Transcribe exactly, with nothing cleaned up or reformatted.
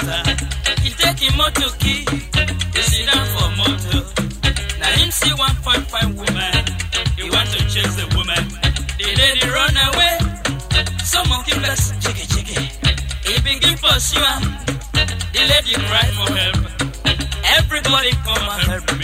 master. He take him motor key, he sit down for motor. Now him see one point five woman, he want to chase the woman. The lady run away, some monkey bless, jiggy jiggy. He begin pursue her, the lady cry for help. Everybody come and help me.